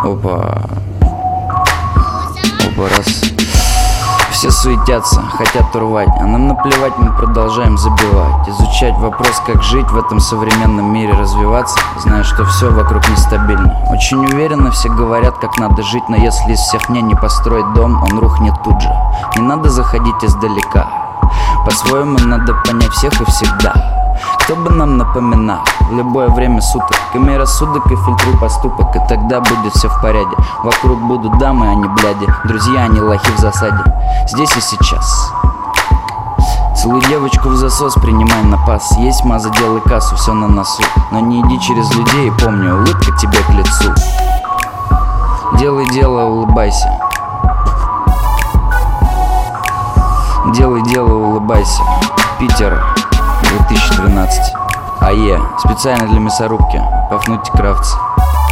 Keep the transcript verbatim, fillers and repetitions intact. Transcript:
Опа. Опа, раз. Все суетятся, хотят урвать, а нам наплевать, мы продолжаем забивать. Изучать вопрос, как жить в этом современном мире, развиваться, зная, что все вокруг нестабильно. Очень уверенно все говорят, как надо жить, но если из всех мне не построить дом, он рухнет тут же. Не надо заходить издалека, по-своему надо понять всех и всегда. Кто бы нам напоминал в любое время суток, имей рассудок и фильтруй поступок, и тогда будет все в порядке. Вокруг будут дамы, а не бляди, друзья, а не лохи в засаде. Здесь и сейчас. Целуй девочку в засос, принимай на пас. Есть маза, делай кассу, все на носу. Но не иди через людей, помни, улыбка тебе к лицу. Делай дело, улыбайся. Делай дело, улыбайся. Питер, две тысячи тринадцать. АЕ, специально для мясорубки, Пафнутий Кравц.